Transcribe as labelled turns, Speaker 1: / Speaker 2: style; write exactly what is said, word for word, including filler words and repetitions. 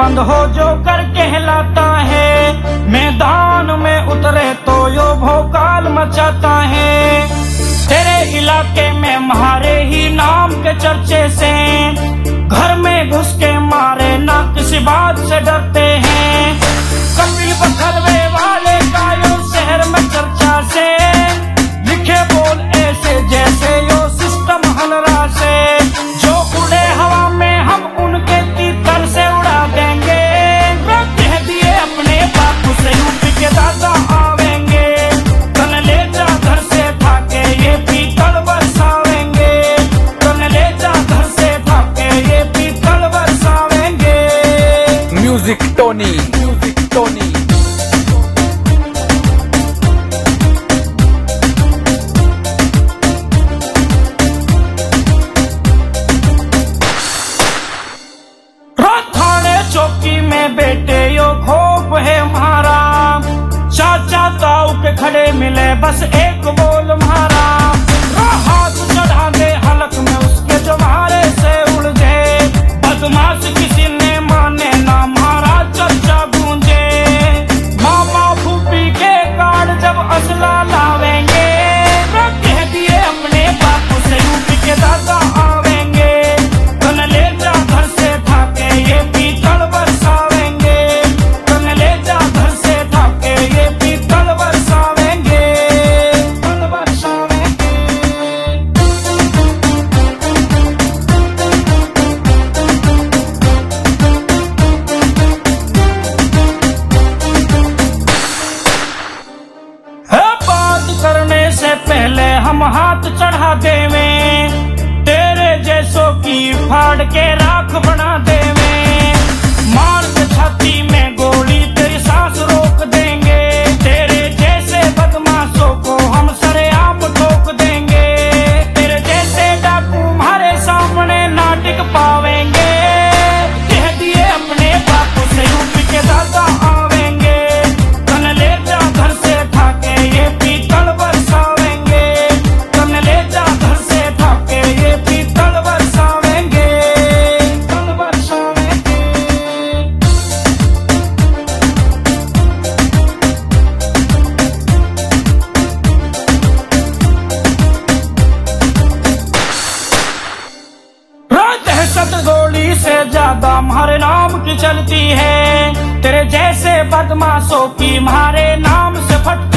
Speaker 1: बंद हो जो कर कहलाता है, मैदान में उतरे तो यो भोकाल मचाता है। तेरे इलाके में हमारे ही नाम के चर्चे से घर में घुस के मारे ना किसी बात से डरते हैं। कभी बखरवे वाले का यो शहर में चर्चा से लिखे बोल ऐसे जैसे यो सिस्टम हलरा से, जो उड़े हवा में हम उनके तीतर से उड़ा देंगे। कह दिए अपने बापू से यूपी के दादा आवेंगे, तन ले जा घर से थाके ये पीतल बरसावेंगे, तन ले जा घर से थाके ये पीतल बरसावेंगे।
Speaker 2: Music Tony, music Tony. चौकी में बेटे यो खोप है हमारा, चाचा ताऊ के खड़े मिले बस एक बोल मारा। हाथ चढ़ा दे हलक में उसके जो मारे से उड़ जाए, बदमाश किसी ने माने ना मारा चर्चा गूंजे। मामा फूफी के कार्ड जब असला लावेंगे, कह दिए अपने बापू से यूपी के दादा आवेंगे, तन ले जा घर से थाके ये पीतल बरसावेंगे, तन ले जा घर से थाके ये पीतल बरसावेंगे, पीतल बरसावेंगे। है बात करने से पहले हम हाथ चढ़ा देवे, तेरे जैसों की फाड़ के राख बना देवे। मार के छाती में गोली तेरी सांस रोक देंगे, तेरे जैसे बदमाशों को हम सरेआम ठोक देंगे। तेरे जैसे डाकू हमारे सामने ना टिक पावेंगे, कह दिए अपने बापू से यूपी के दादा आवेंगे, तन ले जा घर से थाके ये पीतल बरसावेंगे, तन ले जा घर से थाके ये पीतल बरसावेंगे, पीतल बरसावेंगे। दहशत गोली से ज्यादा हमारे नाम की चलती है, तेरे जैसे बदमाशों की हमारे नाम से फट